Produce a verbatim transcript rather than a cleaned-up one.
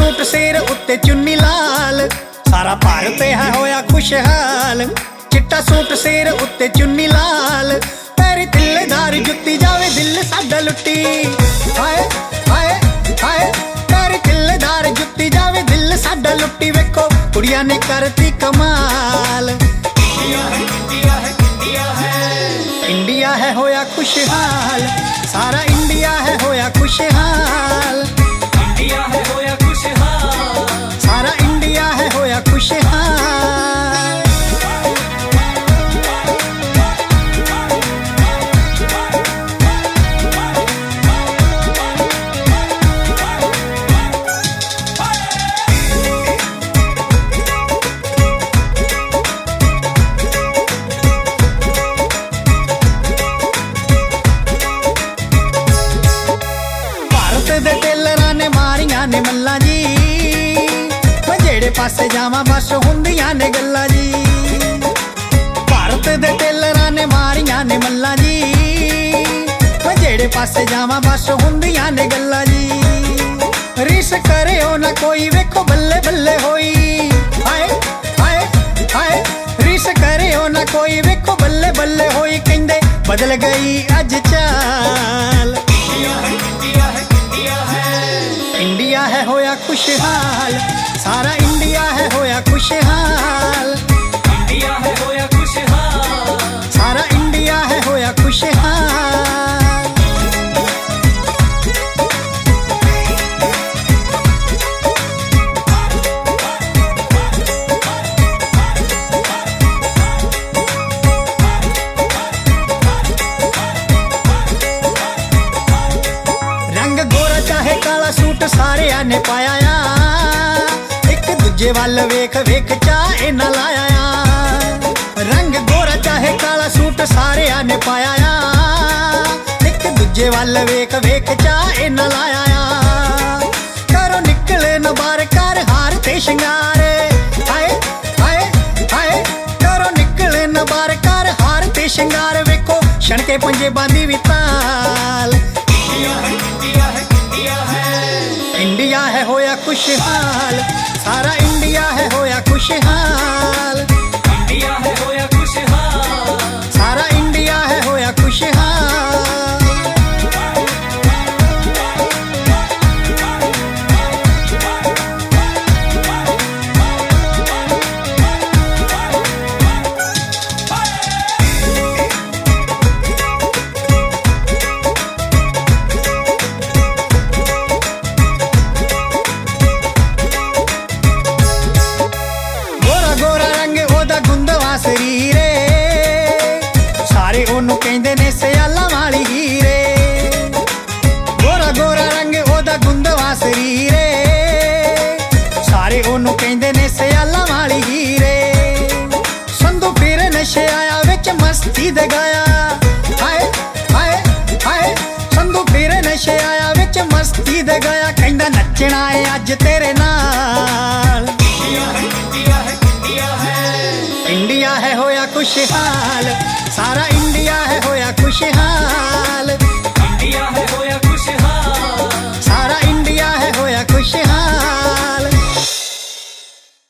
Suit सिर उत्ते चुन्नी लाल, सारा भारत है होया खुशहाल। चिट्टा सूट सिर उत्ते चुन्नी लाल, पैरी तिल्लेदार जुत्ती जावे दिल साडा लुट्टी। हाय हाय हाय पैरी तिल्लेदार जुत्ती जावे दिल साडा लुट्टी। वेखो कुड़िया ने करती कमाल। इंडिया है इंडिया है इंडिया है, इंडिया है होया खुशहाल, सारा इंडिया है होया खुशहाल। इंडिया है होया खुशहाल, सारा इंडिया है होया खुशहाल। दे टेलरां ने मारियां ने मल्लां जी, मैं जेड़े पासे जावां बस हुंदियां ने गल्लां जी। भारत दे टेलरां ने मारियां ने मल्लां जी, मैं जेड़े पासे जावां बस हुंदियां ने गल्लां जी। रीस करे हो ना कोई वेखो बल्ले बल्ले होई। हाय हाय हाय रीस करे हो ना कोई वेखो बल्ले बल्ले होई। कहंदे बदल गई अज चाल। इंडिया है होया खुशहाल, सारा इंडिया है होया खुशहाल। इंडिया है होया खुशहाल, सारा इंडिया है होया खुशहाल। रंग गोरा चाहे काला सूट सारे ने पाया आ, एक दूजे वाल वेख वेख चाहे न लाया आ। रंग गोरा चाहे काला सूट सारे ने पाया आ, एक दूजे वाल वेख वेख चाहे न लाया आ। करो निकले न बार कर हार ते शिंगार। हाय हाय हाय करो निकले न बार कर हार ते शिंगार। वेखो छणके पंजे बांधी भी ताल। इंडिया है इंडिया है इंडिया है, इंडिया है होया खुशहाल, सारा इंडिया है होया खुशहाल। इंडिया है होया खुशहाल, सारा इंडिया है होया खुशहाल। शरीरे सारे ओनू कहंदे ने सियाला वाली हीरे। गोरा गोरा रंग ओदा गुंदवा शरीरे, सारे ओनू कहंदे ने सियाला वाली हीरे। संधू फिर नशे आया विच मस्ती दे गाया। हाय हाय हाय संधू फिर नशे आया विच मस्ती दे गाया। कहंदा नचना है अज तेरे नाल। इंडिया है इंडिया है इंडिया है होया खुशहाल,